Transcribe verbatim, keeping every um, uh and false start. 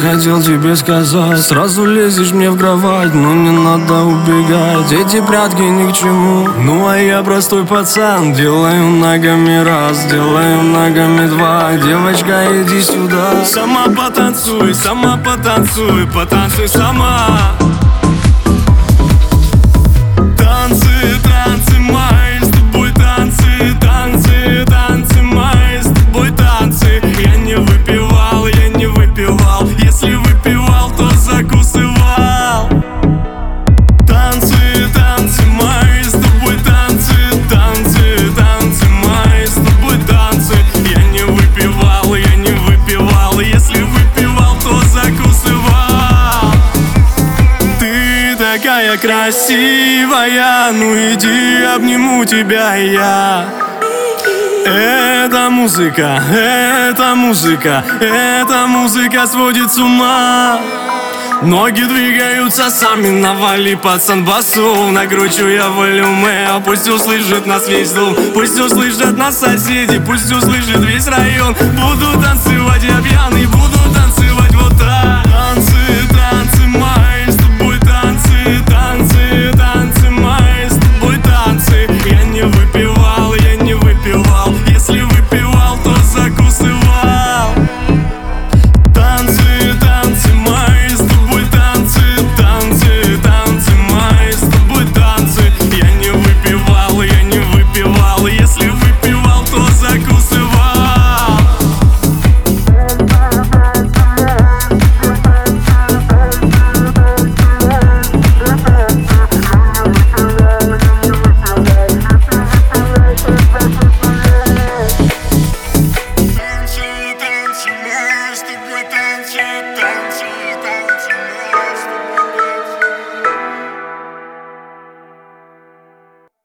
хотел тебе сказать. Сразу лезешь мне в кровать, но не надо убегать. Эти прятки ни к чему. Ну а я простой пацан, делаю ногами раз, делаю ногами два. Девочка, иди сюда. Сама потанцуй, сама потанцуй, потанцуй сама. Танцы, танцы мои, с тобой танцы, танцы, танцы мои, с тобой танцы. Я не выпивал, я не выпивал. Если выпивал, то закусывал. Танцы, танцы мои, с тобой танцы, танцы, танцы мои, с тобой танцы. Я не выпивал, я не выпивал. Если выпивал, то закусывал. Ты такая красивая, ну иди, обниму тебя я. Эта музыка, эта музыка, эта музыка сводит с ума. Ноги двигаются сами, навали, пацан, басу. Накручу я волюме, а пусть услышит нас весь дом. Пусть услышат нас соседи, пусть услышит весь район. Буду танцевать, я пьяный, буду танцевать.